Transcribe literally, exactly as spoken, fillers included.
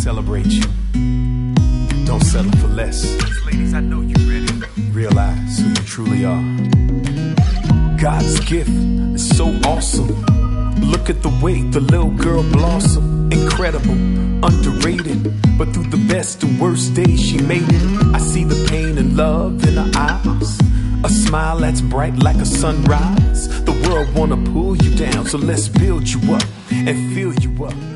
celebrate you. Don't settle for less. Ladies, I know you ready. Realize who you truly are. God's gift is so awesome. Look at the way the little girl blossom. Incredible, underrated, but through the best and worst days she made it. I see the pain and love in her eyes, a smile that's bright like a sunrise. The world wanna pull you down, so let's build you up and fill you up.